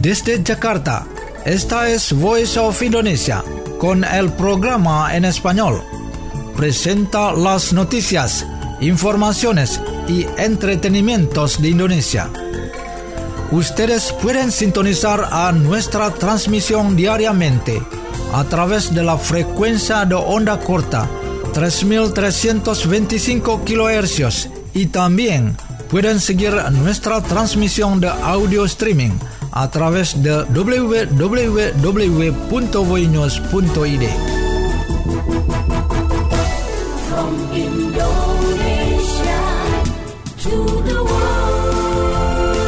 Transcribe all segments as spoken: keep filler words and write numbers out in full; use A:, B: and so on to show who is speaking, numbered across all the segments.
A: Desde Jakarta, esta es Voice of Indonesia, con el programa en español. Presenta las noticias, informaciones y entretenimientos de Indonesia. Ustedes pueden sintonizar a nuestra transmisión diariamente a través de la frecuencia de onda corta tres mil trescientos veinticinco kilohercios y también pueden seguir nuestra transmisión de audio streaming a través de doble u doble u doble u punto voinews punto i d.
B: From Indonesia to the world.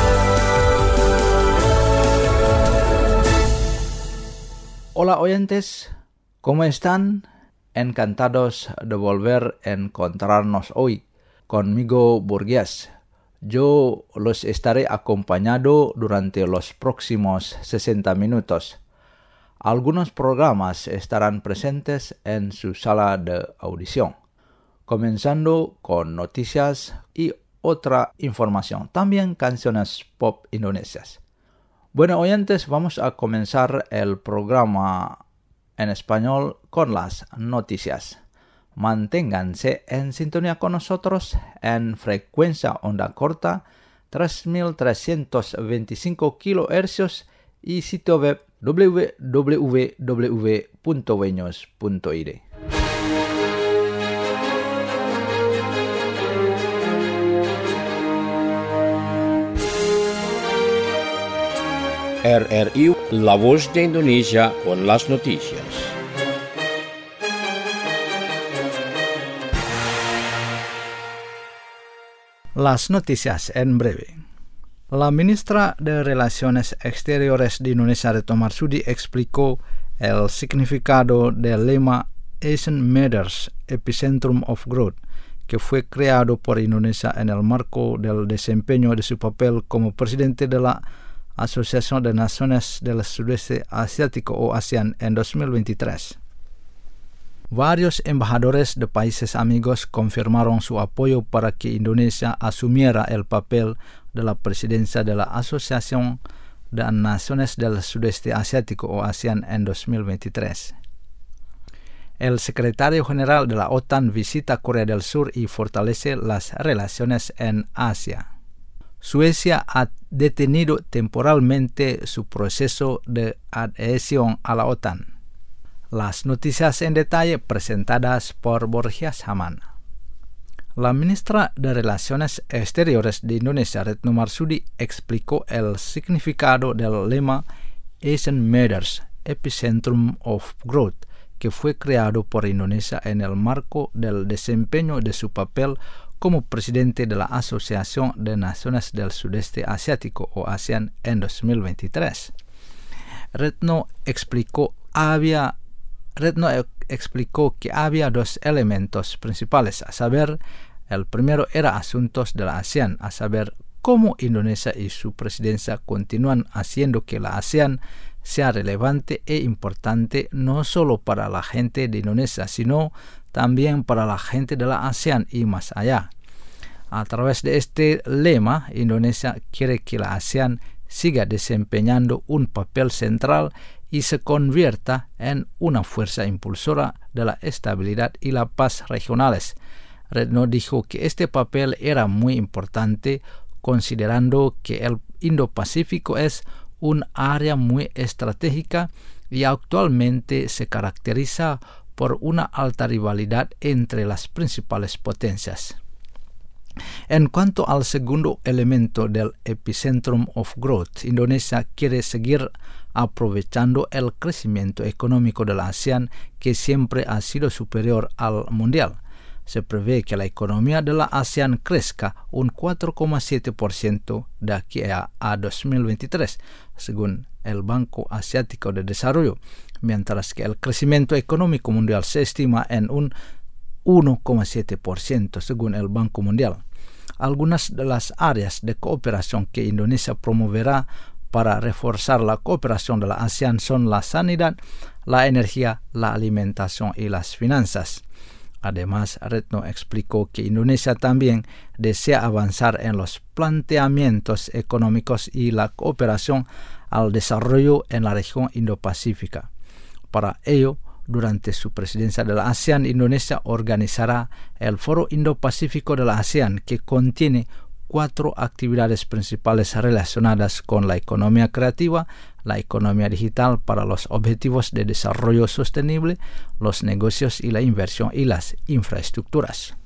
C: Hola oyentes, ¿cómo están? Encantados de volver a encontrarnos hoy. Conmigo Burgués. Yo los estaré acompañado durante los próximos sesenta minutos. Algunos programas estarán presentes en su sala de audición, comenzando con noticias y otra información, también canciones pop indonesias. Bueno, oyentes, vamos a comenzar el programa en español con las noticias. Manténganse en sintonía con nosotros en frecuencia onda corta tres mil trescientos veinticinco kilohercios y sitio web doble u doble u doble u punto voinews punto i d.
D: R R I, la voz de Indonesia con las noticias.
C: Las noticias en breve. La ministra de Relaciones Exteriores de Indonesia, Retno Marsudi, explicó el significado del lema Asian Matters, Epicentrum of Growth, que fue creado por Indonesia en el marco del desempeño de su papel como presidente de la Asociación de Naciones del Sudeste Asiático o ASEAN en dos mil veintitrés. Varios embajadores de países amigos confirmaron su apoyo para que Indonesia asumiera el papel de la presidencia de la Asociación de Naciones del Sudeste Asiático o ASEAN en dos mil veintitrés. El secretario general de la OTAN visita Corea del Sur y fortalece las relaciones en Asia. Suecia ha detenido temporalmente su proceso de adhesión a la OTAN. Las noticias en detalle presentadas por Borgias Haman. La ministra de Relaciones Exteriores de Indonesia, Retno Marsudi, explicó el significado del lema Asian Matters, Epicentrum of Growth, que fue creado por Indonesia en el marco del desempeño de su papel como presidente de la Asociación de Naciones del Sudeste Asiático o ASEAN en dos mil veintitrés. Retno explicó había Retno explicó que había dos elementos principales, a saber, el primero era asuntos de la ASEAN, a saber, cómo Indonesia y su presidencia continúan haciendo que la ASEAN sea relevante e importante no solo para la gente de Indonesia, sino también para la gente de la ASEAN y más allá. A través de este lema, Indonesia quiere que la ASEAN siga desempeñando un papel central y se convierta en una fuerza impulsora de la estabilidad y la paz regionales. Retno dijo que este papel era muy importante considerando que el Indo-Pacífico es un área muy estratégica y actualmente se caracteriza por una alta rivalidad entre las principales potencias. En cuanto al segundo elemento del Epicentrum of Growth, Indonesia quiere seguir aprovechando el crecimiento económico de la ASEAN que siempre ha sido superior al mundial. Se prevé que la economía de la ASEAN crezca un cuatro coma siete por ciento de aquí a, a dos mil veintitrés, según el Banco Asiático de Desarrollo, mientras que el crecimiento económico mundial se estima en un uno coma siete por ciento, según el Banco Mundial. Algunas de las áreas de cooperación que Indonesia promoverá para reforzar la cooperación de la ASEAN son la sanidad, la energía, la alimentación y las finanzas. Además, Retno explicó que Indonesia también desea avanzar en los planteamientos económicos y la cooperación al desarrollo en la región Indo-Pacífica. Para ello, durante su presidencia de la ASEAN, Indonesia organizará el Foro Indo-Pacífico de la ASEAN, que contiene cuatro actividades principales relacionadas con la economía creativa, la economía digital para los objetivos de desarrollo sostenible, los negocios y la inversión y las infraestructuras.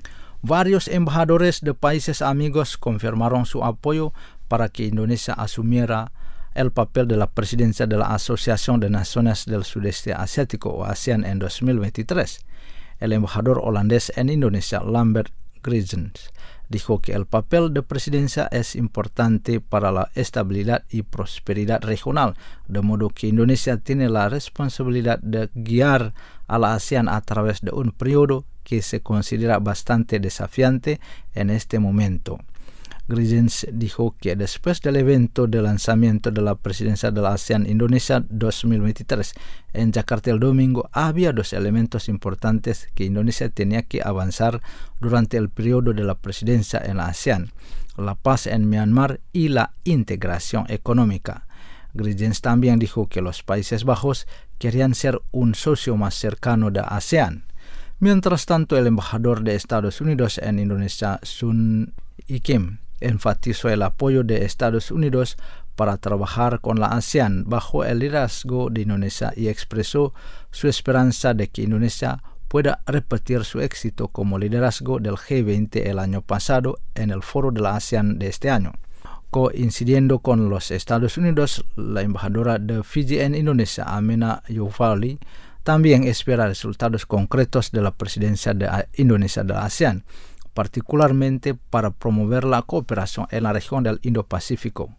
C: Varios embajadores de países amigos confirmaron su apoyo para que Indonesia asumiera el papel de la presidencia de la Asociación de Naciones del Sudeste Asiático o ASEAN en dos mil veintitrés. El embajador holandés en Indonesia, Lambert Griezens, dijo que el papel de presidencia es importante para la estabilidad y prosperidad regional, de modo que Indonesia tiene la responsabilidad de guiar a la ASEAN a través de un periodo que se considera bastante desafiante en este momento. Griezens dijo que después del evento de lanzamiento de la presidencia de la ASEAN Indonesia dos mil veintitrés en Jakarta el domingo, había dos elementos importantes que Indonesia tenía que avanzar durante el periodo de la presidencia en la ASEAN: la paz en Myanmar y la integración económica. Griezens también dijo que los Países Bajos querían ser un socio más cercano de ASEAN. Mientras tanto, el embajador de Estados Unidos en Indonesia, Sun Yee-Kim, enfatizó el apoyo de Estados Unidos para trabajar con la ASEAN bajo el liderazgo de Indonesia y expresó su esperanza de que Indonesia pueda repetir su éxito como liderazgo del G veinte el año pasado en el foro de la ASEAN de este año. Coincidiendo con los Estados Unidos, la embajadora de Fiji en Indonesia, Amina Youfali, también espera resultados concretos de la presidencia de Indonesia de la ASEAN, particularmente para promover la cooperación en la región del Indo-Pacífico.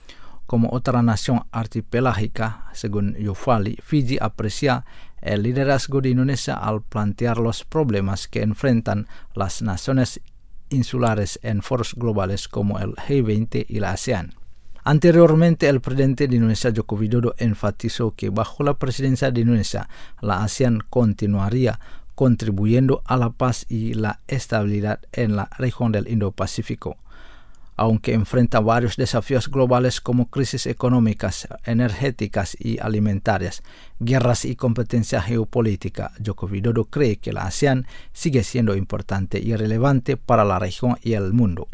C: Como otra nación archipelágica, según Youfali, Fiji aprecia el liderazgo de Indonesia al plantear los problemas que enfrentan las naciones insulares en foros globales como el G veinte y la ASEAN. Anteriormente, el presidente de Indonesia, Joko Widodo, enfatizó que bajo la presidencia de Indonesia, la ASEAN continuaría contribuyendo a la paz y la estabilidad en la región del Indo-Pacífico. Aunque enfrenta varios desafíos globales como crisis económicas, energéticas y alimentarias, guerras y competencia geopolítica, Joko Widodo cree que la ASEAN sigue siendo importante y relevante para la región y el mundo.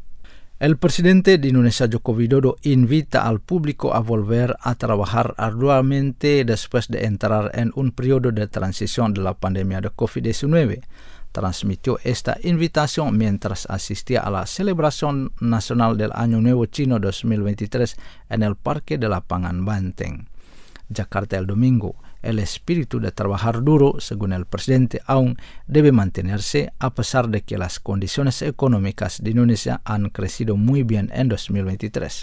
C: El presidente de Indonesia, Joko Widodo, invita al público a volver a trabajar arduamente después de entrar en un periodo de transición de la pandemia de COVID diecinueve. Transmitió esta invitación mientras asistía a la celebración nacional del Año Nuevo Chino dos mil veintitrés en el Parque de Lapangan Banteng, Jakarta el domingo. El espíritu de trabajar duro, según el presidente, aún debe mantenerse a pesar de que las condiciones económicas de Indonesia han crecido muy bien en dos mil veintitrés.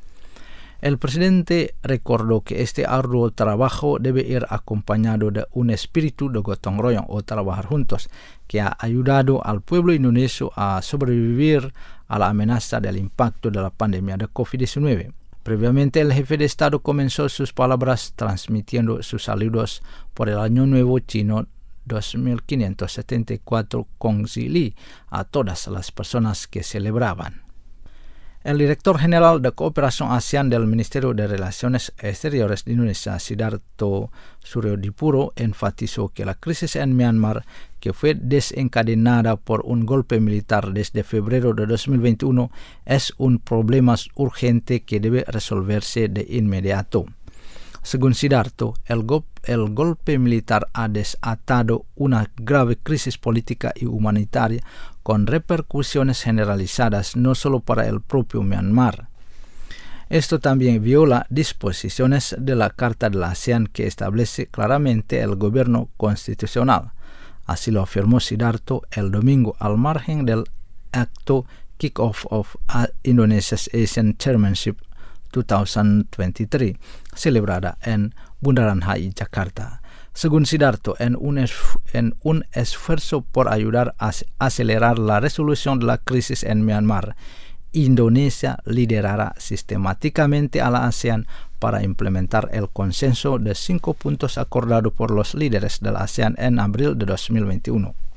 C: El presidente recordó que este arduo trabajo debe ir acompañado de un espíritu de gotong royong o trabajar juntos, que ha ayudado al pueblo indonesio a sobrevivir a la amenaza del impacto de la pandemia de COVID diecinueve. Previamente, el jefe de Estado comenzó sus palabras transmitiendo sus saludos por el Año Nuevo Chino dos mil quinientos setenta y cuatro Kongzi Li a todas las personas que celebraban. El director general de Cooperación ASEAN del Ministerio de Relaciones Exteriores de Indonesia, Sidarto Suryodipuro, enfatizó que la crisis en Myanmar, que fue desencadenada por un golpe militar desde febrero de dos mil veintiuno, es un problema urgente que debe resolverse de inmediato. Según Sidarto, el, go- el golpe militar ha desatado una grave crisis política y humanitaria con repercusiones generalizadas no solo para el propio Myanmar. Esto también viola disposiciones de la Carta de la ASEAN que establece claramente el gobierno constitucional. Así lo afirmó Sidarto el domingo al margen del acto Kick-Off of Indonesia's Asian Chairmanship dos mil veintitrés, celebrada en Bundaran H I, Jakarta. Según Sidarto, en un, esf- en un esfuerzo por ayudar a acelerar la resolución de la crisis en Myanmar, Indonesia liderará sistemáticamente a la ASEAN para implementar el consenso de cinco puntos acordado por los líderes de la ASEAN en abril de dos mil veintiuno.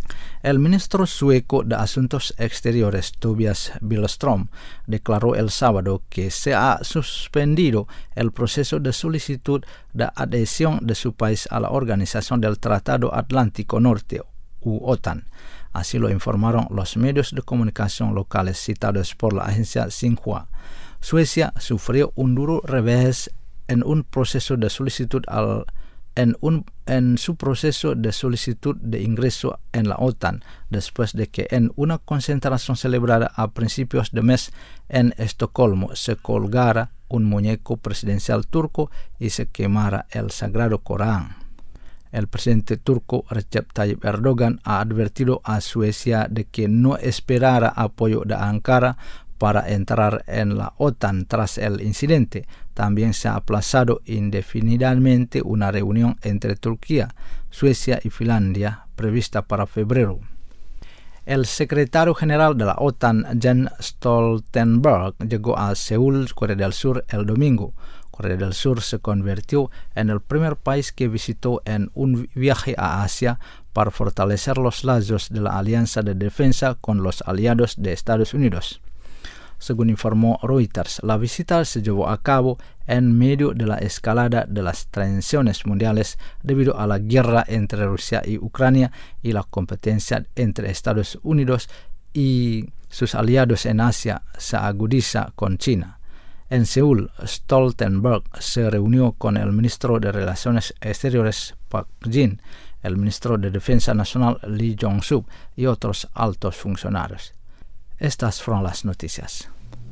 C: El ministro sueco de Asuntos Exteriores, Tobias Billström, declaró el sábado que se ha suspendido el proceso de solicitud de adhesión de su país a la Organización del Tratado Atlántico Norte, u OTAN. Así lo informaron los medios de comunicación locales citados por la agencia Xinhua. Suecia sufrió un duro revés en un proceso de solicitud al En, un, en su proceso de solicitud de ingreso en la OTAN, después de que en una concentración celebrada a principios de mes en Estocolmo se colgara un muñeco presidencial turco y se quemara el Sagrado Corán. El presidente turco Recep Tayyip Erdogan ha advertido a Suecia de que no esperara apoyo de Ankara para entrar en la OTAN tras el incidente. También se ha aplazado indefinidamente una reunión entre Turquía, Suecia y Finlandia prevista para febrero. El secretario general de la OTAN, Jens Stoltenberg, llegó a Seúl, Corea del Sur, el domingo. Corea del Sur se convirtió en el primer país que visitó en un viaje a Asia para fortalecer los lazos de la Alianza de Defensa con los aliados de Estados Unidos. Según informó Reuters, la visita se llevó a cabo en medio de la escalada de las tensiones mundiales debido a la guerra entre Rusia y Ucrania y la competencia entre Estados Unidos y sus aliados en Asia se agudiza con China. En Seúl, Stoltenberg se reunió con el ministro de Relaciones Exteriores Park Jin, el ministro de Defensa Nacional Lee Jong-suk y otros altos funcionarios. Estas fueron las noticias.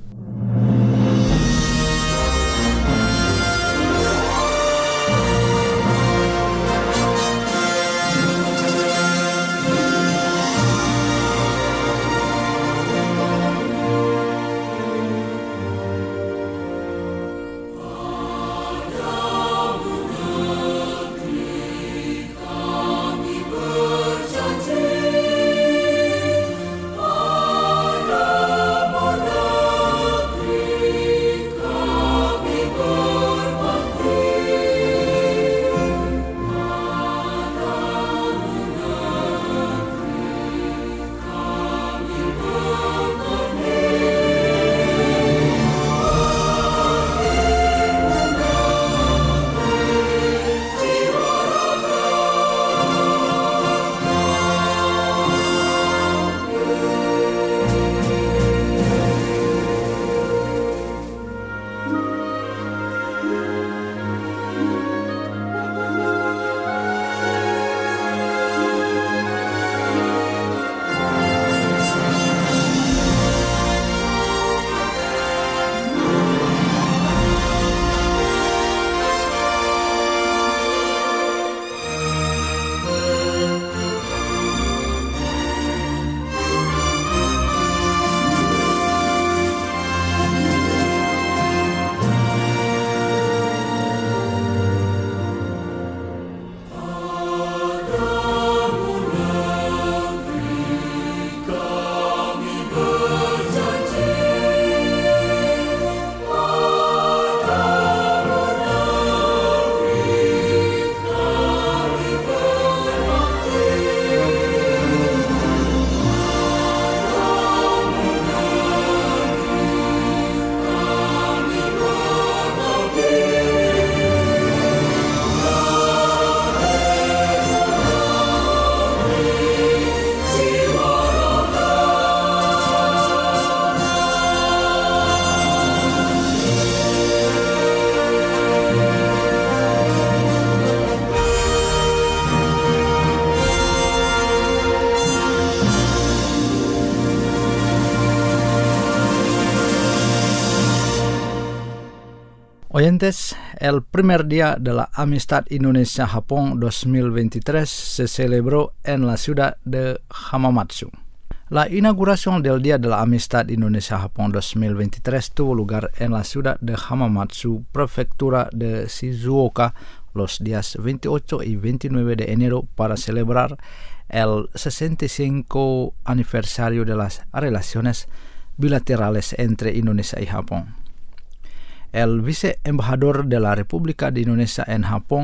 C: Oyentes, el primer día de la Amistad Indonesia-Japón dos mil veintitrés se celebró en la ciudad de Hamamatsu. La inauguración del Día de la Amistad Indonesia-Japón dos mil veintitrés tuvo lugar en la ciudad de Hamamatsu, prefectura de Shizuoka, los días veintiocho y veintinueve de enero para celebrar el sesenta y cinco aniversario de las relaciones bilaterales entre Indonesia y Japón. El viceembajador de la República de Indonesia en Japón,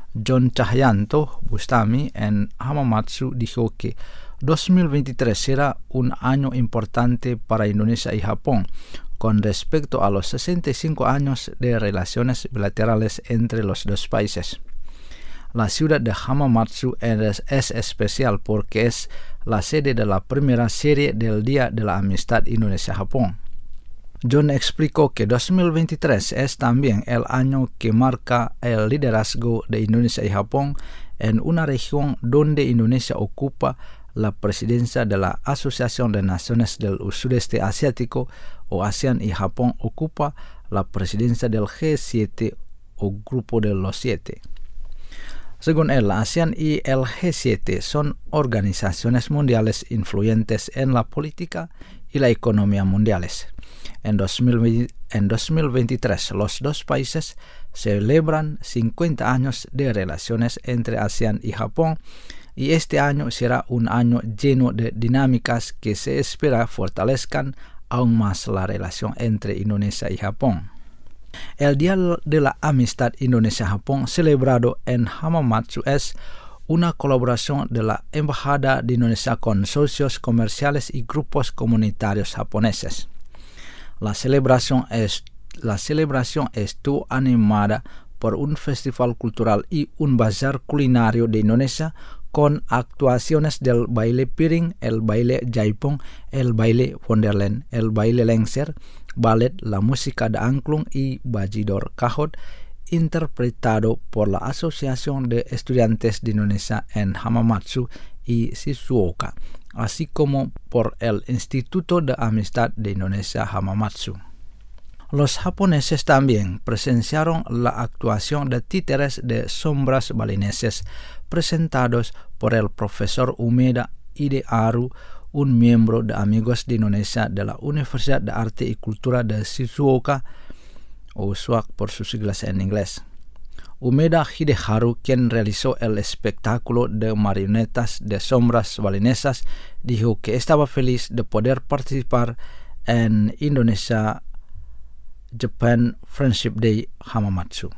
C: John Cahyanto Bustami en Hamamatsu dijo que dos mil veintitrés será un año importante para Indonesia y Japón con respecto a los sesenta y cinco años de relaciones bilaterales entre los dos países. La ciudad de Hamamatsu es, es especial porque es la sede de la primera serie del Día de la Amistad Indonesia-Japón. John explicó que dos mil veintitrés es también el año que marca el liderazgo de Indonesia y Japón en una región donde Indonesia ocupa la presidencia de la Asociación de Naciones del Sudeste Asiático o ASEAN y Japón ocupa la presidencia del G siete o Grupo de los Siete. Según él, la ASEAN y el G siete son organizaciones mundiales influyentes en la política y la economía mundiales. En dos mil veinte, en dos mil veintitrés, los dos países celebran cincuenta años de relaciones entre ASEAN y Japón, y este año será un año lleno de dinámicas que se espera fortalezcan aún más la relación entre Indonesia y Japón. El Día de la Amistad Indonesia-Japón celebrado en Hamamatsu es una colaboración de la Embajada de Indonesia con socios comerciales y grupos comunitarios japoneses. La celebración, es, la celebración estuvo animada por un festival cultural y un bazar culinario de Indonesia con actuaciones del baile piring, el baile jaipong, el baile Wonderland, el baile lengser, ballet, la música de angklung y bajidor kahot, interpretado por la Asociación de Estudiantes de Indonesia en Hamamatsu y Shizuoka, así como por el Instituto de Amistad de Indonesia Hamamatsu. Los japoneses también presenciaron la actuación de títeres de sombras balineses presentados por el profesor Umeda Idearu, un miembro de Amigos de Indonesia de la Universidad de Arte y Cultura de Shizuoka, o S U A C por sus siglas en inglés. Umeda Hideharu, quien realizó el espectáculo de marionetas de sombras balinesas, dijo que estaba feliz de poder participar en Indonesia Japan Friendship Day Hamamatsu.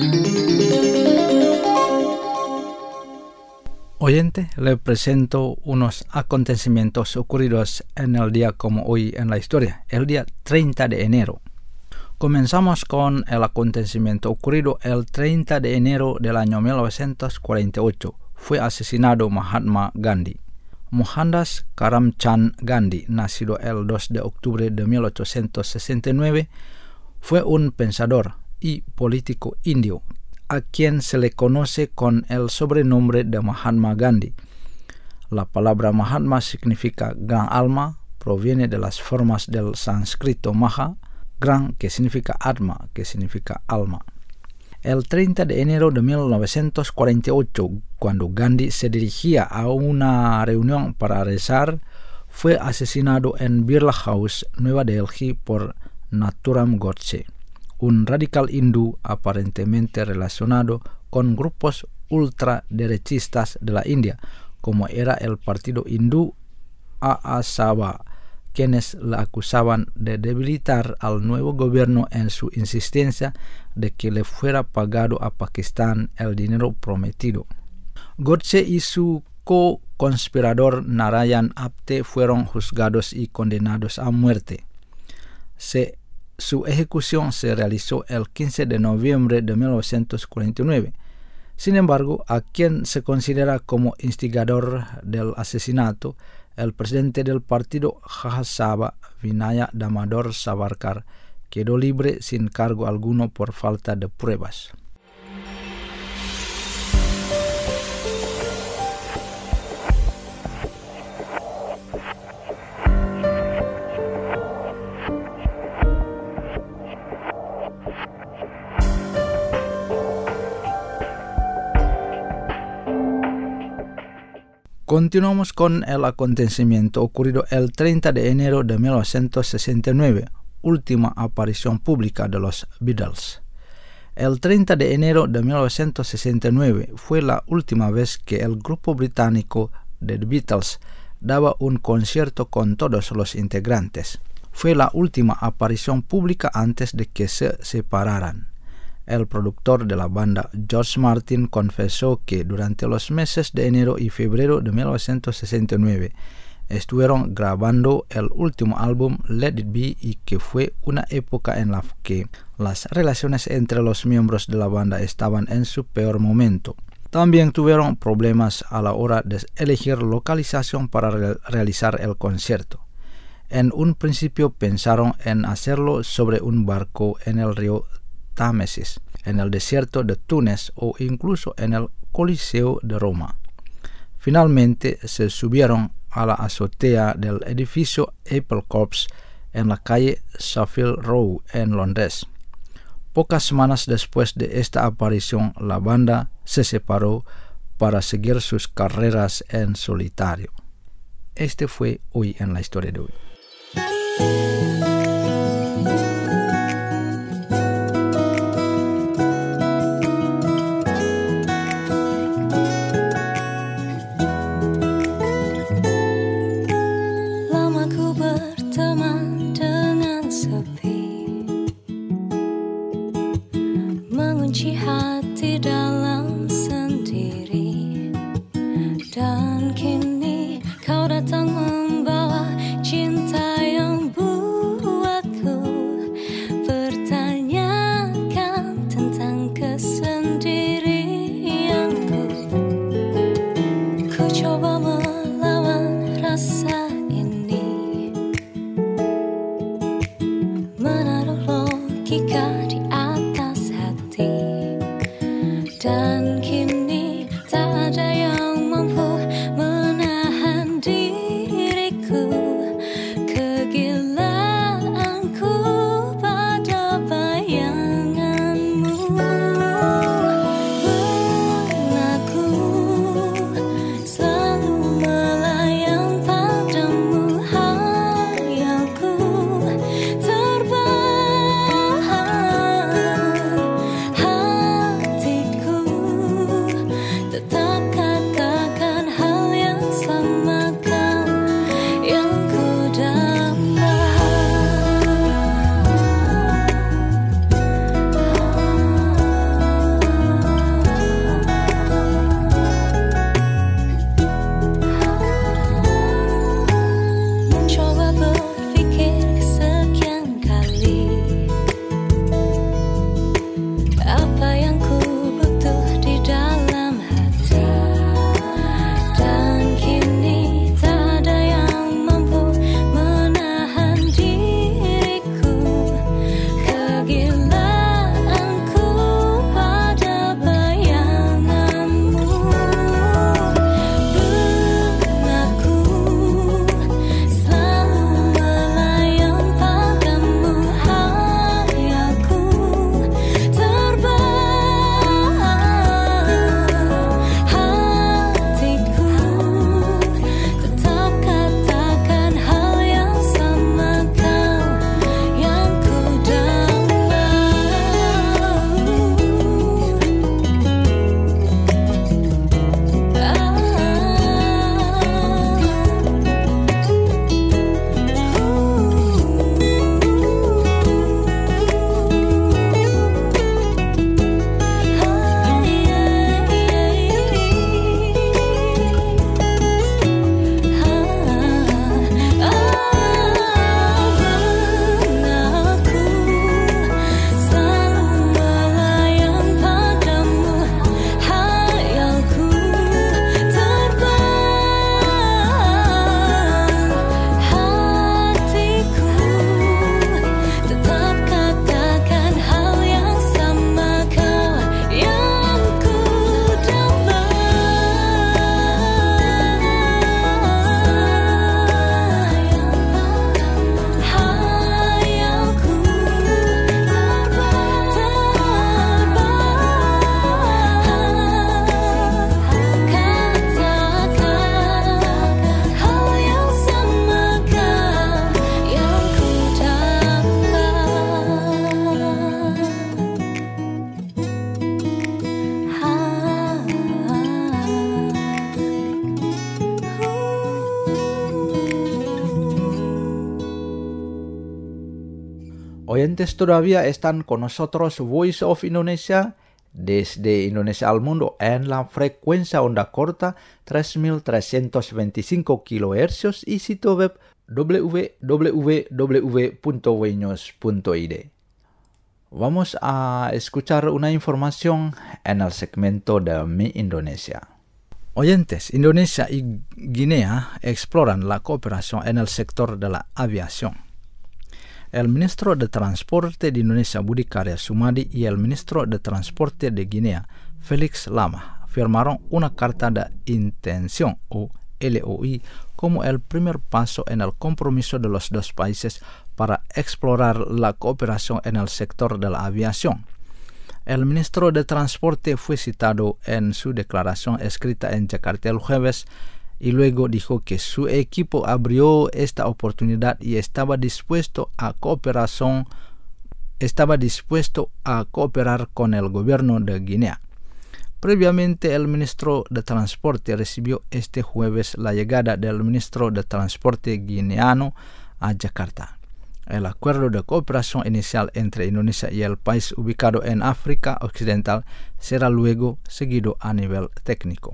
C: Oyente, le presento unos acontecimientos ocurridos en el día como hoy en la historia, el día treinta de enero. Comenzamos con el acontecimiento ocurrido el treinta de enero del año mil novecientos cuarenta y ocho. Fue asesinado Mahatma Gandhi. Mohandas Karamchand Gandhi, nacido el dos de octubre de mil ochocientos sesenta y nueve, fue un pensador y político indio, a quien se le conoce con el sobrenombre de Mahatma Gandhi. La palabra Mahatma significa gran alma, proviene de las formas del sánscrito Maha, gran, que significa Atma, que significa alma. El treinta de enero de mil novecientos cuarenta y ocho, cuando Gandhi se dirigía a una reunión para rezar, fue asesinado en Birla House, Nueva Delhi, por Nathuram Godse, un radical hindú aparentemente relacionado con grupos ultraderechistas de la India, como era el partido hindú A A Sabha, quienes le acusaban de debilitar al nuevo gobierno en su insistencia de que le fuera pagado a Pakistán el dinero prometido. Godse y su co-conspirador Narayan Apte fueron juzgados y condenados a muerte. Se, su ejecución se realizó el quince de noviembre de mil novecientos cuarenta y nueve. Sin embargo, a quien se considera como instigador del asesinato, el presidente del partido Jajasabha, Vinaya Damodar Savarkar, quedó libre sin cargo alguno por falta de pruebas. Continuamos con el acontecimiento ocurrido el treinta de enero de mil novecientos sesenta y nueve, última aparición pública de los Beatles. El treinta de enero de mil novecientos sesenta y nueve fue la última vez que el grupo británico de The Beatles daba un concierto con todos los integrantes. Fue la última aparición pública antes de que se separaran. el productor de la banda, George Martin, confesó que durante los meses de enero y febrero de mil novecientos sesenta y nueve estuvieron grabando el último álbum Let It Be y que fue una época en la que las relaciones entre los miembros de la banda estaban en su peor momento. También tuvieron problemas a la hora de elegir localización para re- realizar el concierto. En un principio pensaron en hacerlo sobre un barco en el río Támesis, en el desierto de Túnez o incluso en el Coliseo de Roma. Finalmente se subieron a la azotea del edificio Apple Corps en la calle Savile Row en Londres. Pocas semanas después de esta aparición, la banda se separó para seguir sus carreras en solitario. Este fue Hoy en la Historia de hoy.
B: Mengunci hati dalam sendiri, dan kini kau datang membawa cinta yang buruk.
C: Oyentes, todavía están con nosotros Voice of Indonesia desde Indonesia al mundo en la frecuencia onda corta tres mil trescientos veinticinco kilohercios y sitio web w w w punto wenews punto i d. Vamos a escuchar una información en el segmento de Mi Indonesia. Oyentes, Indonesia y Guinea exploran la cooperación en el sector de la aviación. El ministro de Transporte de Indonesia, Budi Karya Sumadi, y el ministro de Transporte de Guinea, Felix Lama, firmaron una carta de intención o L O I como el primer paso en el compromiso de los dos países para explorar la cooperación en el sector de la aviación. El ministro de Transporte fue citado en su declaración escrita en Jakarta el jueves y luego dijo que su equipo abrió esta oportunidad y estaba dispuesto a cooperación, estaba dispuesto a cooperar con el gobierno de Guinea. Previamente, el ministro de Transporte recibió este jueves la llegada del ministro de Transporte guineano a Jakarta. El acuerdo de cooperación inicial entre Indonesia y el país ubicado en África Occidental será luego seguido a nivel técnico.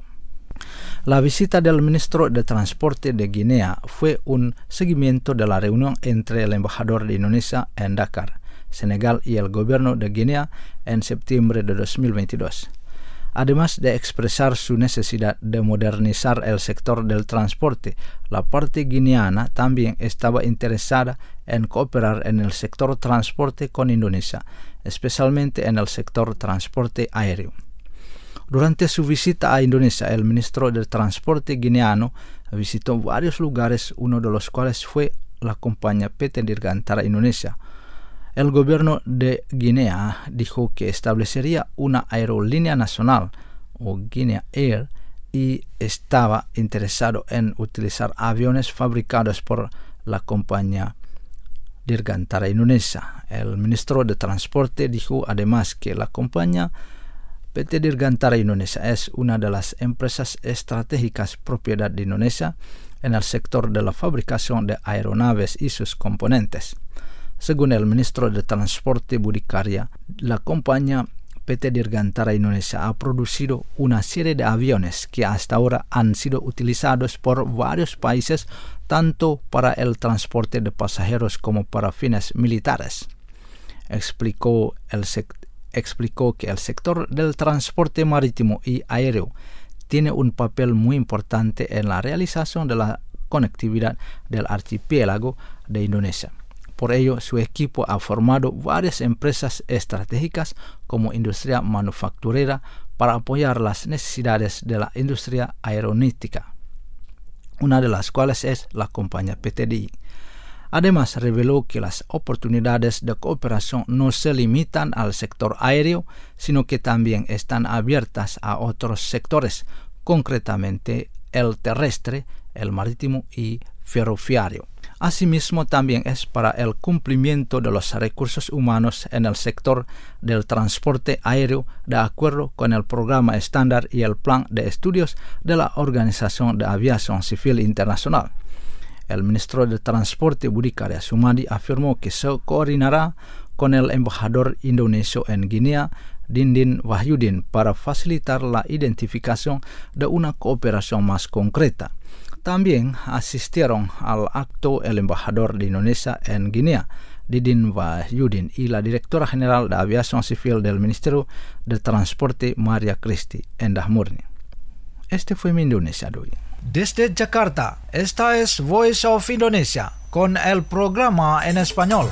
C: La visita del ministro de Transporte de Guinea fue un seguimiento de la reunión entre el embajador de Indonesia en Dakar, Senegal, y el gobierno de Guinea en septiembre de dos mil veintidós. Además de expresar su necesidad de modernizar el sector del transporte, la parte guineana también estaba interesada en cooperar en el sector transporte con Indonesia, especialmente en el sector transporte aéreo. Durante su visita a Indonesia, el ministro del Transporte guineano visitó varios lugares, uno de los cuales fue la compañía P T Dirgantara Indonesia. El gobierno de Guinea dijo que establecería una aerolínea nacional, o Guinea Air, y estaba interesado en utilizar aviones fabricados por la compañía Dirgantara Indonesia. El ministro de Transporte dijo además que la compañía P T Dirgantara Indonesia es una de las empresas estratégicas propiedad de Indonesia en el sector de la fabricación de aeronaves y sus componentes. Según el ministro de Transporte Budi Karya, la compañía P T Dirgantara Indonesia ha producido una serie de aviones que hasta ahora han sido utilizados por varios países tanto para el transporte de pasajeros como para fines militares. Explicó el sector explicó que el sector del transporte marítimo y aéreo tiene un papel muy importante en la realización de la conectividad del archipiélago de Indonesia. Por ello, su equipo ha formado varias empresas estratégicas como industria manufacturera para apoyar las necesidades de la industria aeronáutica, una de las cuales es la compañía P T D I. Además, reveló que las oportunidades de cooperación no se limitan al sector aéreo, sino que también están abiertas a otros sectores, concretamente el terrestre, el marítimo y ferroviario. Asimismo, también es para el cumplimiento de los recursos humanos en el sector del transporte aéreo, de acuerdo con el programa estándar y el plan de estudios de la Organización de Aviación Civil Internacional. El ministro de Transporte Budi Karya Sumadi afirmó que se coordinará con el embajador indonesio en Guinea, Dindin Wahyudin, para facilitar la identificación de una cooperación más concreta. También asistieron al acto el embajador de Indonesia en Guinea, Dindin Wahyudin, y la directora general de Aviación Civil del Ministerio de Transporte, Maria Christi Endah Murni. Este fue Mi Indonesia de hoy.
A: Desde Jakarta, esta es Voice of Indonesia con el programa en español.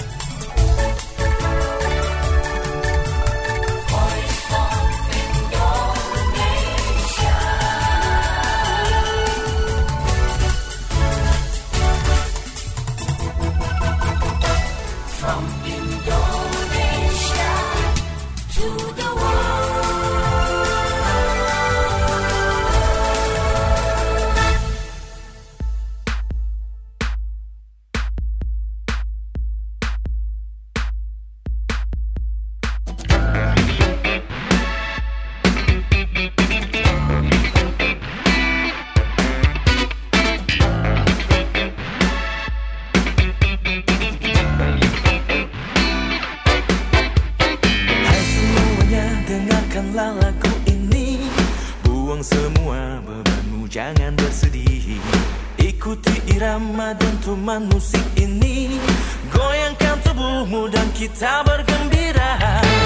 E: jangan bersedih. Ikuti irama dentuman musik ini, goyangkan tubuhmu dan kita bergembira.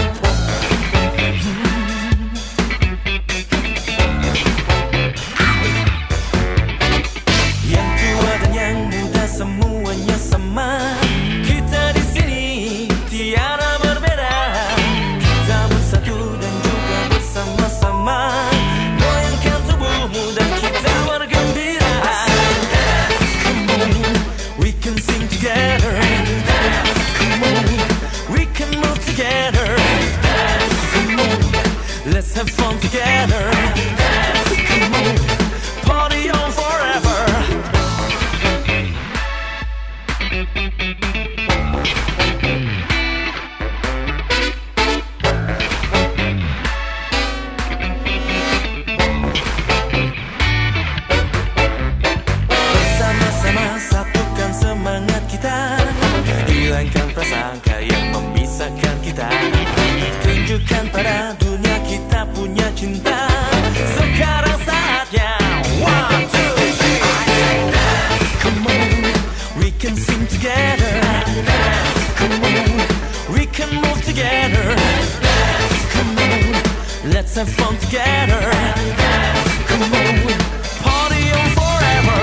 E: Yang tua dan yang muda semuanya sama. Kita di sini tiada berbeda. Kita bersatu dan juga bersama-sama. Goyangkan tubuhmu dan kita bergembira. Come on, we can sing together. Come on, we can move together. Come on, let's have fun together. Come on, party on forever. Bersama-sama satukan semangat kita, hilangkan prasangka yang memisahkan kita. Tunjukkan pada dunia kita punya cinta. Sekarang saatnya. One, two, three. Come on, we can sing together. Come on, we can move together. Come on, let's have fun together. Come on, party on forever.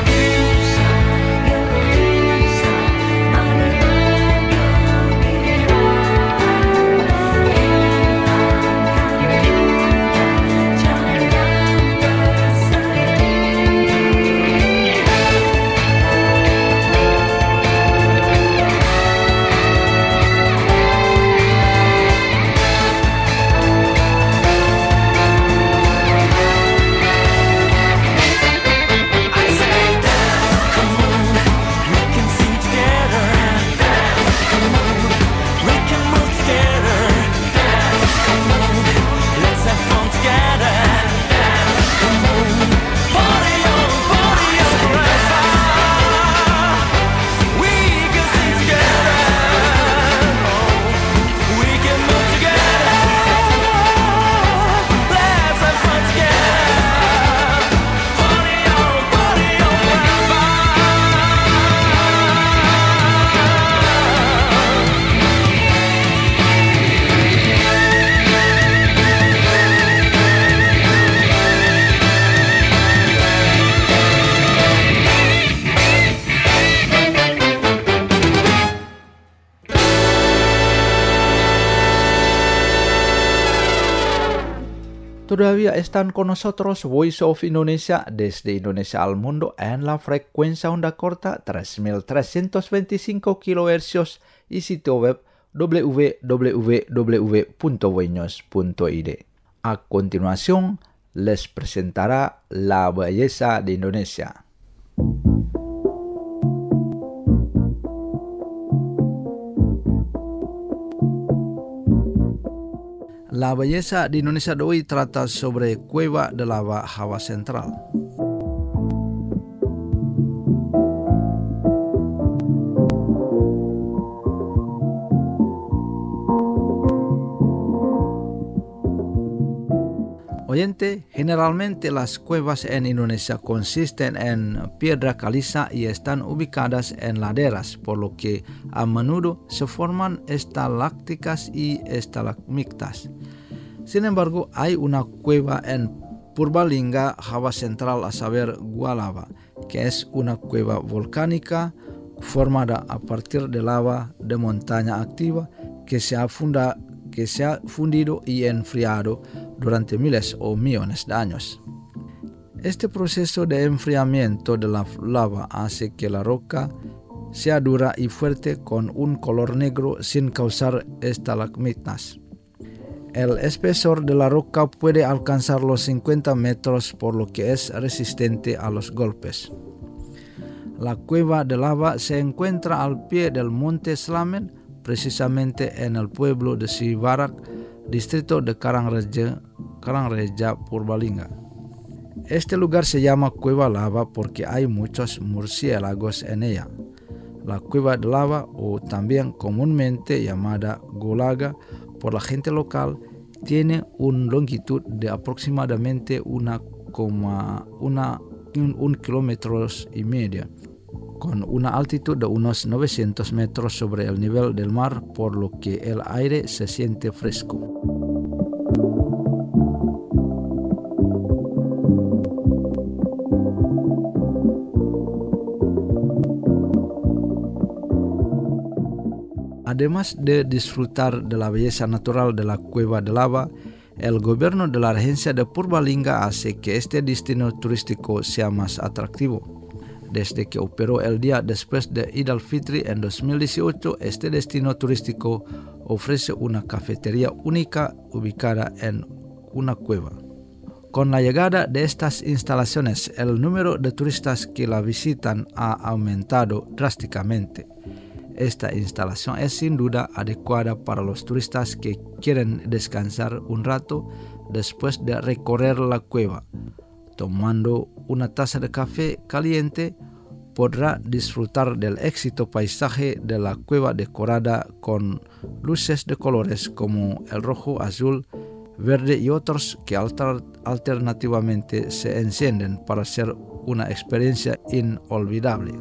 C: Todavía están con nosotros Voice of Indonesia desde Indonesia al mundo en la frecuencia onda corta tres mil trescientos veinticinco kilohercios y sitio web w w w punto voinews punto i d. A continuación, les presentará La Belleza de Indonesia. La belleza de Indonesia de hoy trata sobre Cueva de Lava Java Central. Oyente, generalmente las cuevas en Indonesia consisten en piedra caliza y están ubicadas en laderas, por lo que a menudo se forman estalactitas y estalagmitas. Sin embargo, hay una cueva en Purbalingga, Java Central, a saber Gua Lava, que es una cueva volcánica formada a partir de lava de montaña activa que se ha, funda, que se ha fundido y enfriado durante miles o millones de años. Este proceso de enfriamiento de la lava hace que la roca sea dura y fuerte con un color negro sin causar estalagmitas. El espesor de la roca puede alcanzar los cincuenta metros, por lo que es resistente a los golpes. La cueva de lava se encuentra al pie del monte Slamet, precisamente en el pueblo de Sibarak, distrito de Karangreja, Karangreja, Purbalingga. Este lugar se llama Cueva Lava porque hay muchos murciélagos en ella. La Cueva de Lava, o también comúnmente llamada Gulaga por la gente local, tiene una longitud de aproximadamente una un kilómetro y medio, con una altitud de unos novecientos metros sobre el nivel del mar, por lo que el aire se siente fresco. Además de disfrutar de la belleza natural de la cueva de lava, el gobierno de la regencia de Purbalingga hace que este destino turístico sea más atractivo. Desde que operó el día después de Eid al-Fitri en dos mil dieciocho, este destino turístico ofrece una cafetería única ubicada en una cueva. Con la llegada de estas instalaciones, el número de turistas que la visitan ha aumentado drásticamente. Esta instalación es sin duda adecuada para los turistas que quieren descansar un rato después de recorrer la cueva. Tomando una taza de café caliente, podrá disfrutar del éxito paisaje de la cueva decorada con luces de colores como el rojo, azul, verde y otros que alter- alternativamente se encienden para hacer una experiencia inolvidable.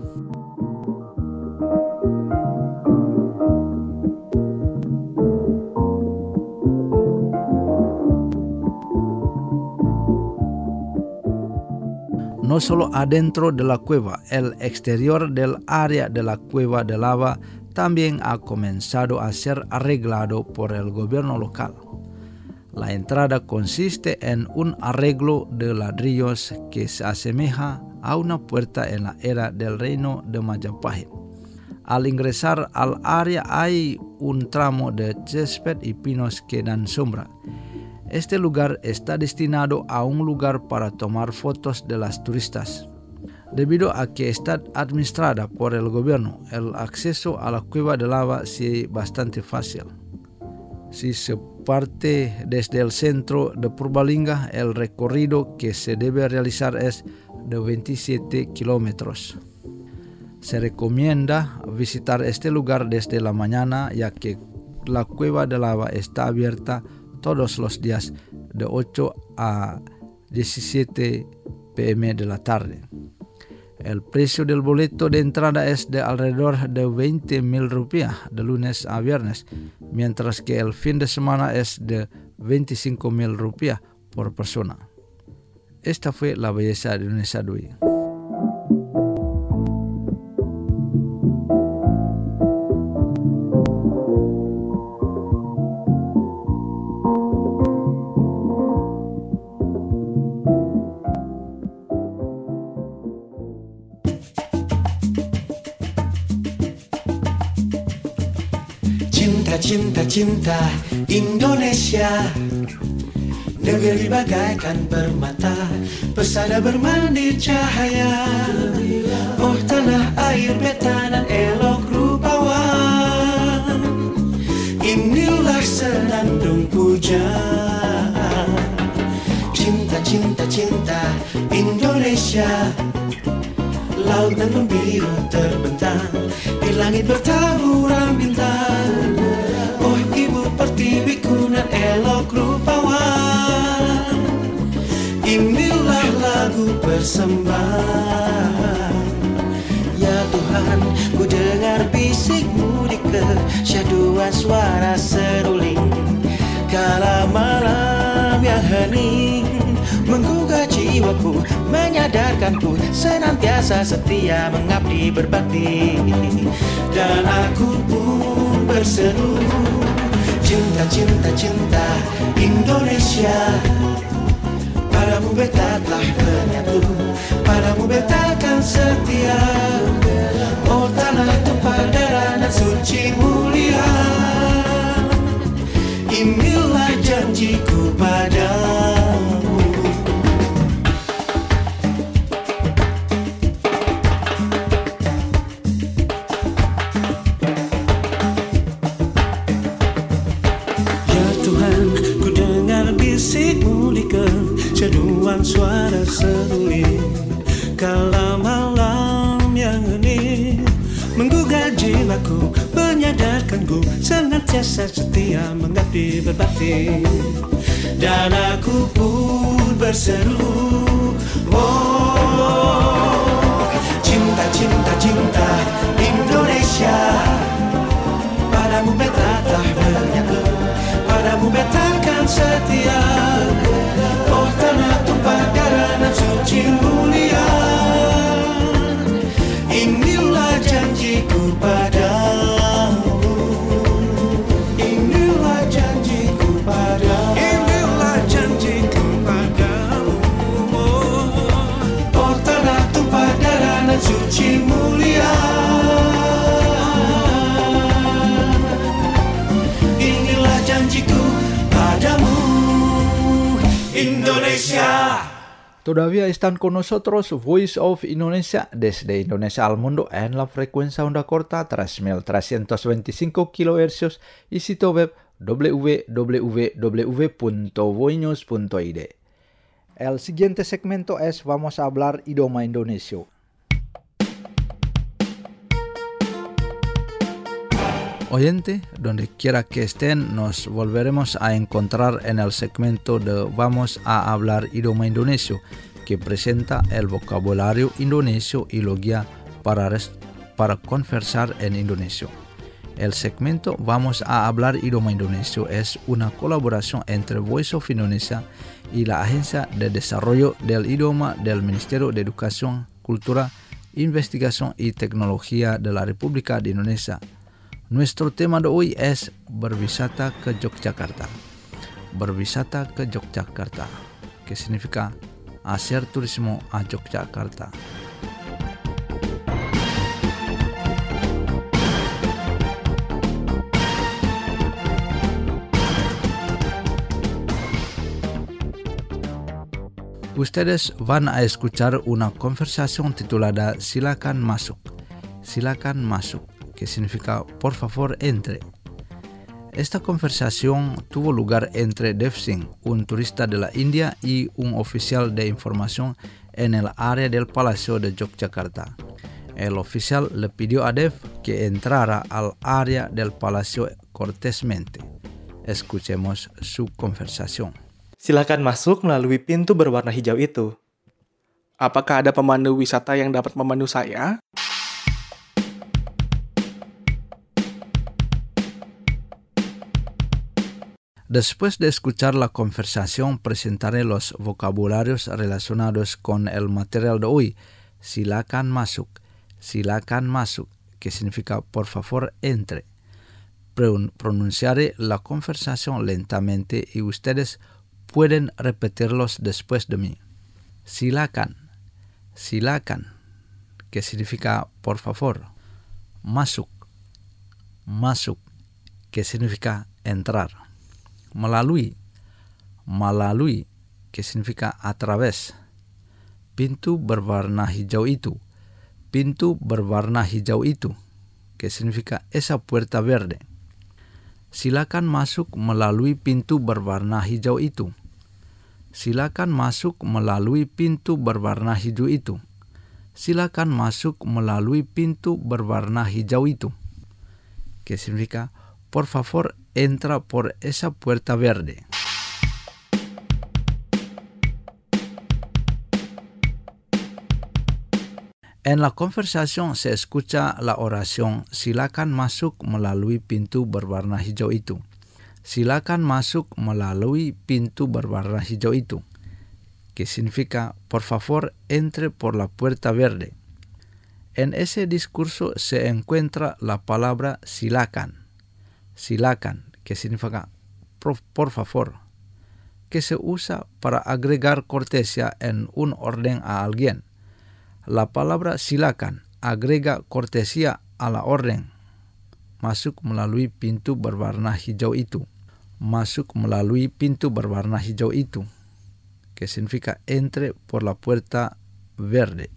C: No solo adentro de la cueva, el exterior del área de la cueva de lava también ha comenzado a ser arreglado por el gobierno local. La entrada consiste en un arreglo de ladrillos que se asemeja a una puerta en la era del reino de Majapahit. Al ingresar al área hay un tramo de césped y pinos que dan sombra. Este lugar está destinado a un lugar para tomar fotos de las turistas. Debido a que está administrada por el gobierno, el acceso a la cueva de lava es bastante fácil. Si se parte desde el centro de Purbalingga, el recorrido que se debe realizar es de veintisiete kilómetros. Se recomienda visitar este lugar desde la mañana, ya que la cueva de lava está abierta todos los días de ocho a diecisiete pm de la tarde. El precio del boleto de entrada es de alrededor de veinte mil rupiah de lunes a viernes, mientras que el fin de semana es de veinticinco mil rupiah por persona. Esta fue la belleza de Nusa Dua.
E: Cinta, cinta Indonesia, negeri bagaikan permata, pesada bermandi cahaya. Oh tanah air betanan elok rupawan, inilah senandung puja. Cinta, cinta, cinta Indonesia, laut dan biru terbentang, di langit bertaburan bintang. Oh ibu pertiwiku nan elok rupawan, inilah lagu persembahan. Ya Tuhan, ku dengar bisikmu di kesyahduan suara seruling, kala malam yang hening menggugah jiwaku, menyadarkanku senantiasa setia mengabdi berbakti. Dan aku pun berseru, cinta, cinta, cinta Indonesia, padamu beta telah menyatu, padamu beta akan setia. Oh tanah tumpah darah dan suci mulia, inilah janjiku padamu. Syahduan suara seruling, kala malam yang hening menggugah jiwaku, menyadarkanku senantiasa setia mengabdi berbakti. Dan aku pun berseru. Oh, cinta, cinta, cinta Indonesia. Padamu beta telah menyatu, padamu beta akan setia. Oh tanah tumpah darah nan suci mulia. Inilah janjiku padamu. Inilah janjiku padamu. Inilah janjiku padamu. Oh tanah tumpah darah nan suci mulia. Inilah janjiku padamu, Indonesia.
C: Todavía están con nosotros Voice of Indonesia desde Indonesia al mundo en la frecuencia onda corta tres mil trescientos veinticinco kilohercios y sitio web w w w punto voinews punto i d. El siguiente segmento es Vamos a hablar idioma Indonesia. Oyente, donde quiera que estén, nos volveremos a encontrar en el segmento de Vamos a hablar idioma indonesio, que presenta el vocabulario indonesio y lo guía para, res- para conversar en indonesio. El segmento Vamos a hablar idioma indonesio es una colaboración entre Voice of Indonesia y la Agencia de Desarrollo del Idioma del Ministerio de Educación, Cultura, Investigación y Tecnología de la República de Indonesia. Nuestro tema de hoy es berwisata ke Yogyakarta. Berwisata ke Yogyakarta, que significa hacer turismo a Yogyakarta. Ustedes van a escuchar una conversación titulada Silakan masuk. Silakan masuk, que significa por favor entre. Esta conversación tuvo lugar entre Dev Singh, un turista de la India, y un oficial de información en el área del Palacio de Yogyakarta. El oficial le pidió a Dev que entrara al área del palacio cortésmente. Escuchemos su conversación.
F: Silakan masuk melalui pintu berwarna hijau itu.
G: Apakah ada pemandu wisata yang dapat memandu saya?
C: Después de escuchar la conversación, presentaré los vocabularios relacionados con el material de hoy. Silakan masuk, silakan masuk, que significa por favor entre. Pron- pronunciaré la conversación lentamente y ustedes pueden repetirlos después de mí. Silakan, silakan, que significa por favor. Masuk, masuk, que significa entrar. Melalui, melalui, que significa a través. Pintu berwarna hijau itu, pintu berwarna hijau itu, que significa esa puerta verde. Silakan masuk melalui pintu berwarna hijau itu. Silakan masuk melalui pintu berwarna hijau itu. Silakan masuk melalui pintu berwarna hijau itu, que significa por favor entra por esa puerta verde. En la conversación se escucha la oración silakan masuk melalui pintu berwarna hijau itu. Silakan masuk melalui pintu berwarna hijau itu, que significa por favor entre por la puerta verde. En ese discurso se encuentra la palabra silakan. Silakan, que significa por, por favor, que se usa para agregar cortesía en un orden a alguien. La palabra silakan agrega cortesía a la orden. Masuk melalui pintu berwarna hijau itu. Masuk melalui pintu berwarna hijau itu, que significa entre por la puerta verde.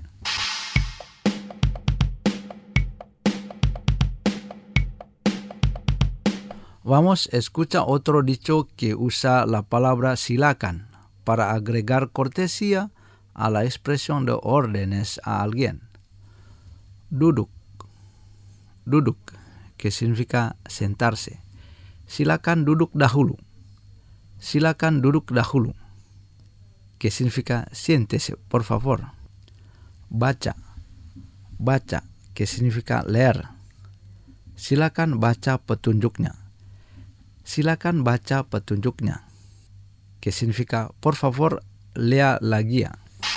C: Vamos, escucha otro dicho que usa la palabra silakan para agregar cortesía a la expresión de órdenes a alguien. Duduk, duduk, que significa sentarse. Silakan duduk dahulu. Silakan duduk dahulu, que significa siéntese, por favor. Baca, baca, que significa leer. Silakan baca petunjuknya. Silakan baca petunjuknya, que significa por favor lea la guía.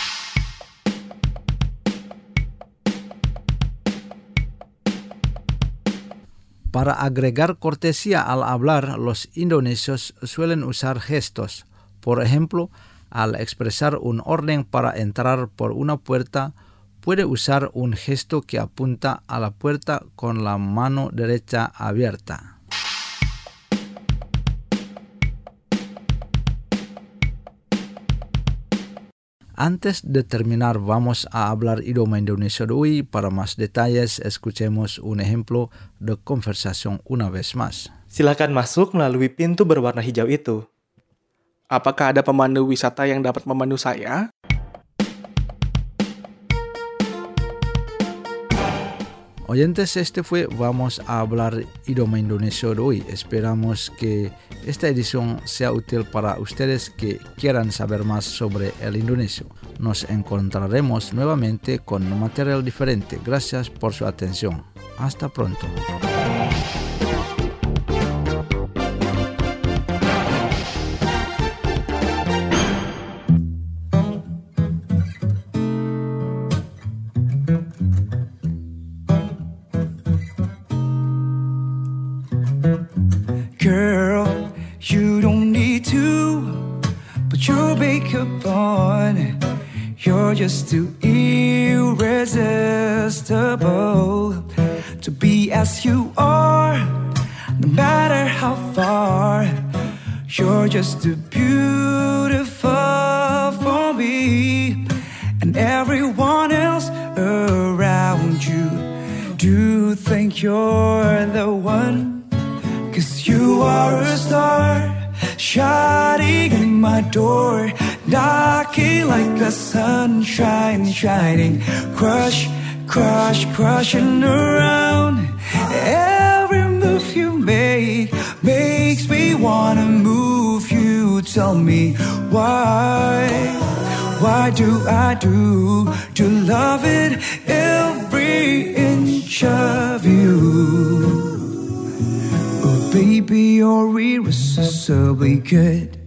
C: Para agregar cortesía al hablar, los indonesios suelen usar gestos. Por ejemplo, al expresar un orden para entrar por una puerta, puede usar un gesto que apunta a la puerta con la mano derecha abierta. Antes de terminar, vamos a hablar idioma Indonesia de hoy. Para más detalles, escuchemos un ejemplo de conversación una vez más.
F: Silakan masuk melalui pintu berwarna hijau itu.
G: Apakah ada pemandu wisata yang dapat memandu saya?
C: Oyentes, este fue Vamos a hablar idioma Indonesia de hoy. Esperamos que esta edición sea útil para ustedes que quieran saber más sobre el indonesio. Nos encontraremos nuevamente con un material diferente. Gracias por su atención. Hasta pronto.
E: Girl, you don't need to put your makeup on. You're just too irresistible to be as you are, no matter how far. You're just too beautiful for me and everyone else around you. Do think you're the one? 'Cause you are a star, shining in my door, knocking like a sunshine, shining, crush, crush, crushing around. Every move you make makes me wanna move you. Tell me why, why do I do to love it every inch of you? Baby, you're irresistibly good.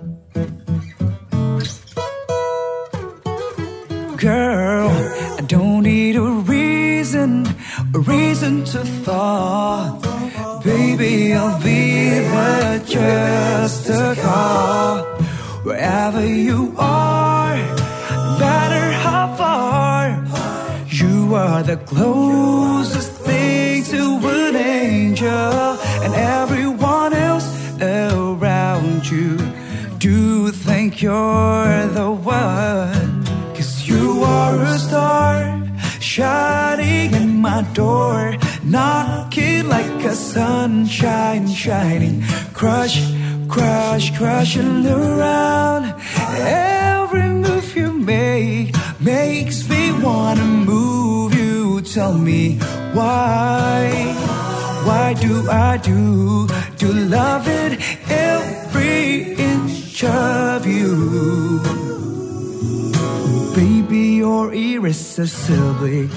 E: Girl, I don't need a reason, a reason to fall. Baby, I'll be there just a call. Wherever you are, no matter how far, you are the closest thing to an angel. And everyone else around you do think you're the one. 'Cause you are a star, shining in my door, knocking like a sunshine, shining, crush, crush, crushing around. Every move you make makes me wanna move you. Tell me why, why do I do to love it every inch of you? Baby, you're irresistibly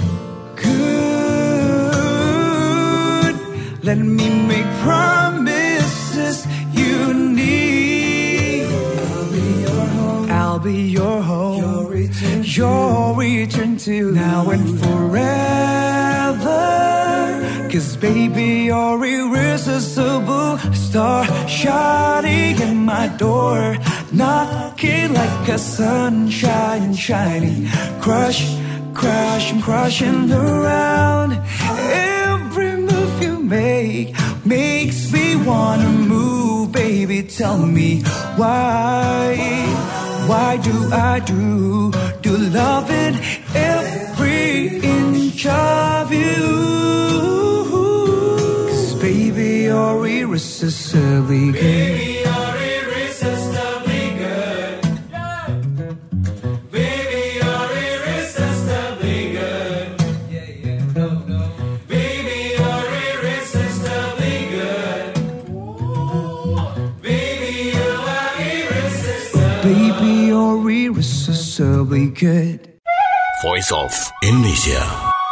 E: good. Let me make promises you need. I'll be your home, I'll be your home, your return, your return to now and forever. 'Cause baby, you're irresistible star, shining in my door, knocking like a sunshine, shining, crush, crush, crushing around. Every move you make makes me wanna move. Baby, tell me why, why do I do to love it every inch of you? Baby, you're irresistibly good. Baby, you're irresistibly good. Baby, you're irresistibly good. Yeah, yeah, no, no. Baby, you're irresistibly good. Baby, you are irresistible. Baby, you're irresistible.
H: good.
I: Voice of Indonesia.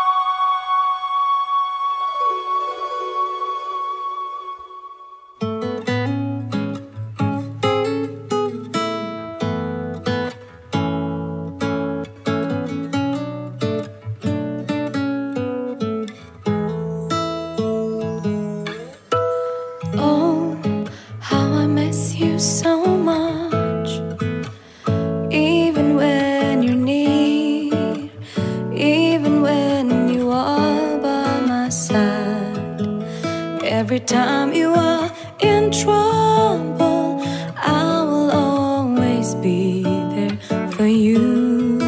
B: Every time you are in trouble, I will always be there for you.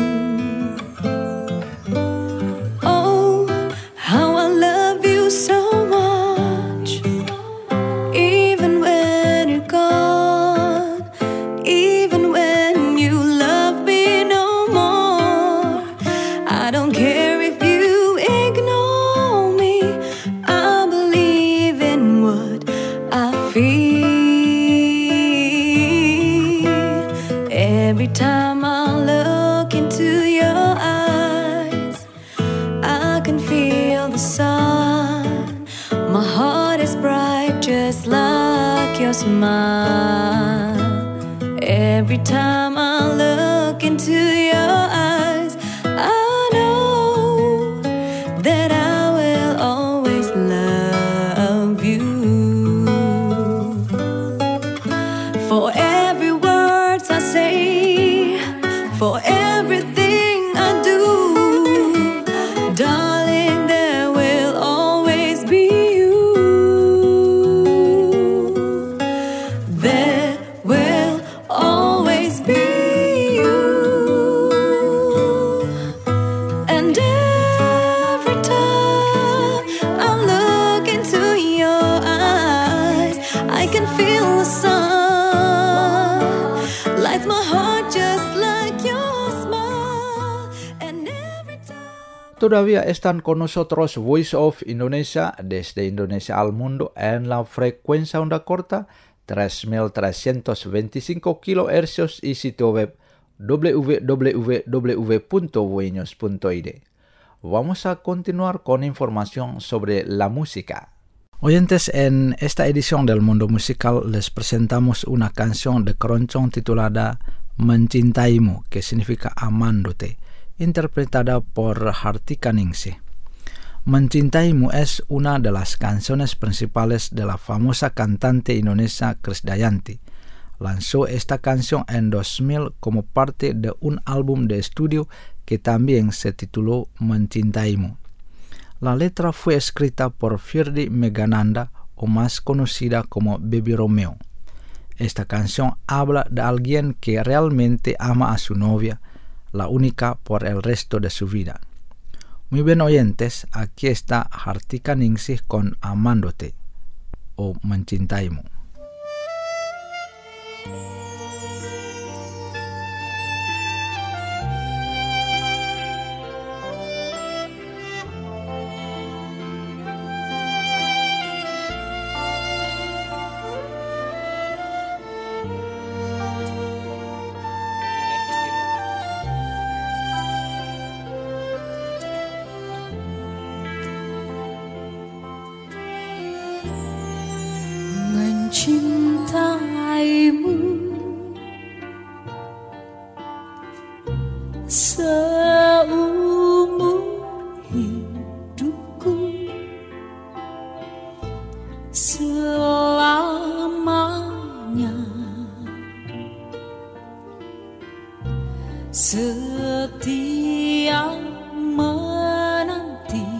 B: Oh, how I love you so much. Even when you're gone, even when you love me no more, I don't care if you ignore me. I believe in what I feel. Every time I look into your eyes, I can feel the sun. My heart is bright just like your smile. Every time I look into your eyes, I know that I will always love you. For every word I say, for everything I do, darling, there will always be you. There will always be you. And every time I look into your eyes, I can feel the sun lights my heart just like your smile. And every time
C: Todavía están con nosotros Voice of Indonesia desde Indonesia al mundo en la frecuencia onda corta tres mil trescientos veinticinco kilohercios y sitio web w w w punto voinews punto i d. Vamos a continuar con información sobre la música. Oyentes, en esta edición del Mundo Musical les presentamos una canción de Keroncong titulada Mencintaimu, que significa amándote, interpretada por Hartika Ningsih. Mencintaimu es una de las canciones principales de la famosa cantante indonesia Krisdayanti. Lanzó esta canción en dos mil como parte de un álbum de estudio que también se tituló Mencintaimu. La letra fue escrita por Firdy Megananda, o más conocida como Baby Romeo. Esta canción habla de alguien que realmente ama a su novia, la única por el resto de su vida. Muy bien, oyentes, aquí está Hartika Ningsih con Amándote o Mencintaimu.
B: Mencintaimu seumur hidupku, selamanya, setia menanti,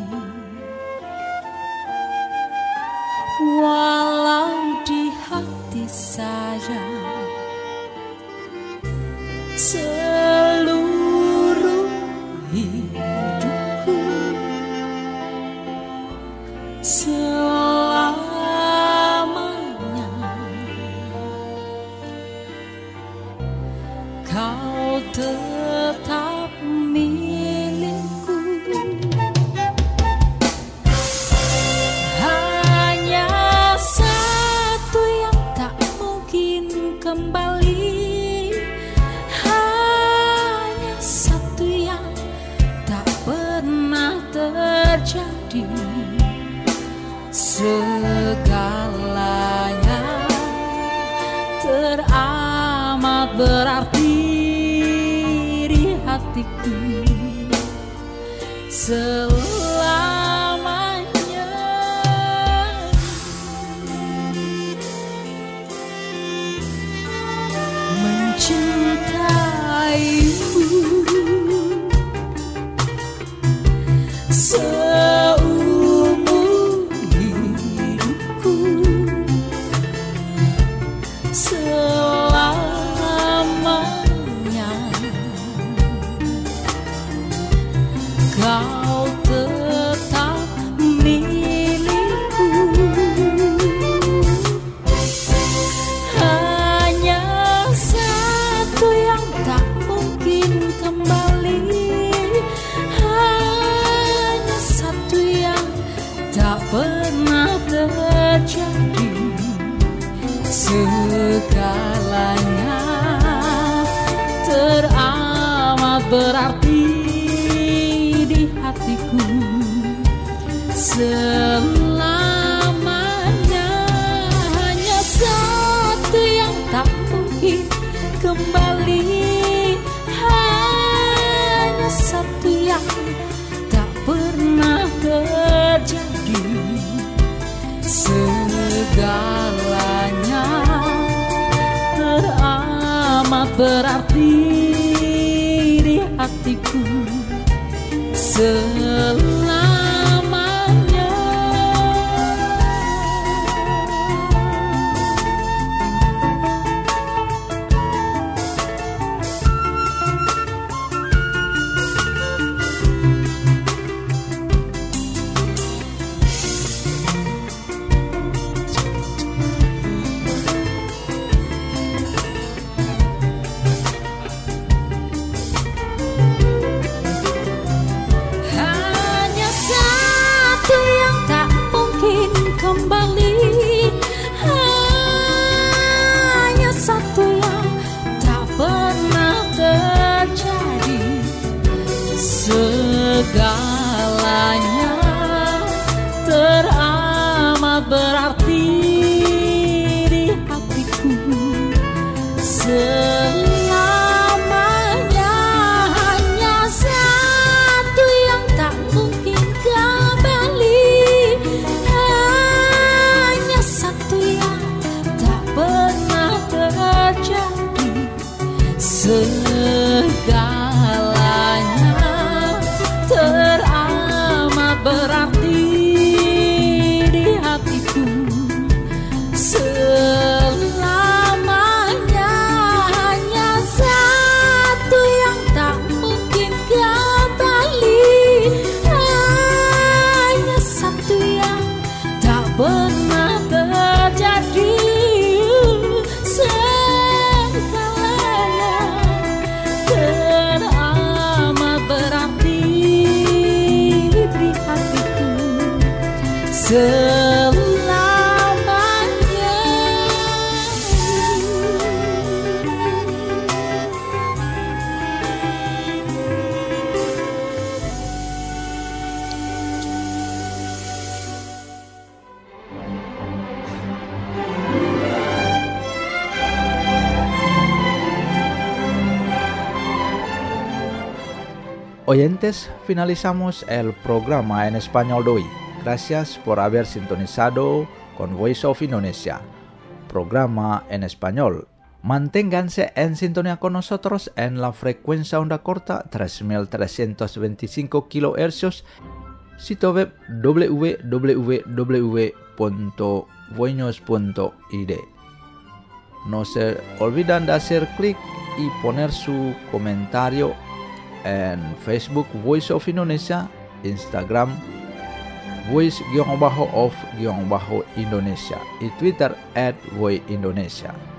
B: walau di hati saja terjadi. Segalanya teramat berarti di hatiku selamanya. Mencintaimu seumur hidupku, selamanya kau tetap milikku. Hanya satu yang tak mungkin kembali, hanya satu yang tak pernah terjadi. Segalanya teramat berarti di hatiku selamanya. Hanya satu yang tak mungkin kembali, hanya satu yang tak pernah terjadi. Segalanya teramat berarti di hatiku selamanya. Hanya satu yang tak mungkin kembali, hanya satu yang tak pernah terjadi. Segalanya teramat berarti di hatiku selamanya. Hanya satu yang tak mungkin kembali, hanya satu yang tak pernah terjadi. Segalanya teramat berarti di hatiku selamanya. Hanya satu yang tak mungkin kembali, hanya satu yang tak pernah terjadi. Segalanya teramat berarti di hatiku selamanya.
C: Oyentes, finalizamos el programa en español de hoy. Gracias por haber sintonizado con Voice of Indonesia, programa en español. Manténganse en sintonía con nosotros en la frecuencia onda corta tres mil trescientos veinticinco kilohercios, sitio web w w w punto voinos punto i d. No se olviden de hacer clic y poner su comentario en Facebook Voice of Indonesia, Instagram Voice-of-Indonesia y Twitter at Voice Indonesia.